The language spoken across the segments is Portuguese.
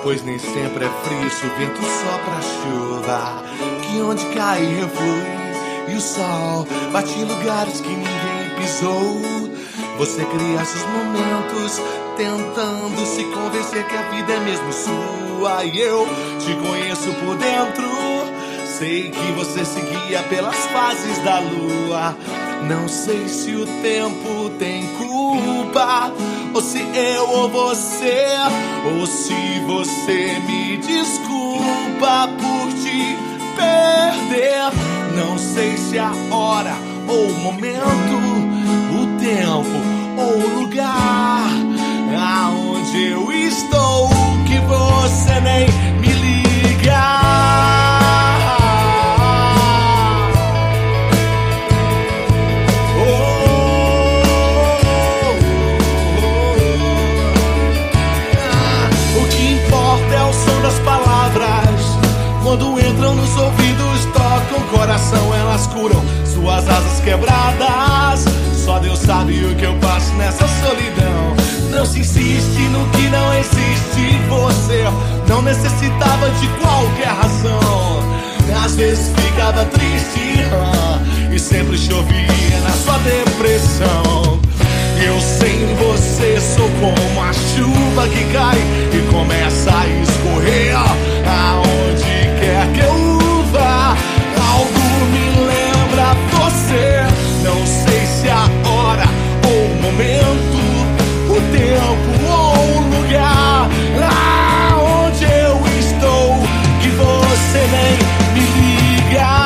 Pois nem sempre é frio se o vento sopra a chuva, que onde cai reflui, e o sol bate em lugares que ninguém pisou. Você cria seus momentos, tentando se convencer que a vida é mesmo sua. E eu te conheço por dentro, sei que você se guia pelas fases da lua. Não sei se o tempo tem culpa, ou se eu ou você, ou se você me desculpa por te perder. Não sei se a hora ou o momento, o tempo ou o lugar aonde eu estou, que você nem me liga. O que importa é o som das palavras, quando entram nos ouvidos, tocam o coração, elas curam suas asas quebradas. Só Deus sabe o que eu passo nessa solidão. Não se insiste no que não existe. Você não necessitava de qualquer razão. Às vezes ficava triste e sempre chovia na sua depressão. Eu sem você sou como a chuva que cai e começa a escorrer aonde quer que eu vá. Algo me lembra você. Não sei se a hora ou o momento, o tempo ou o lugar aonde eu estou, que você nem me liga.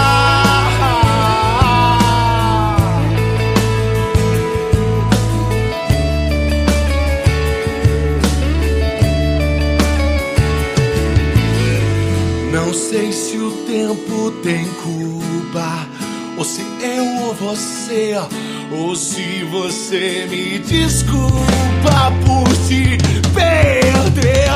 Não sei se o tempo tem culpa, ou se eu ou você, ou se você me desculpa por te perder.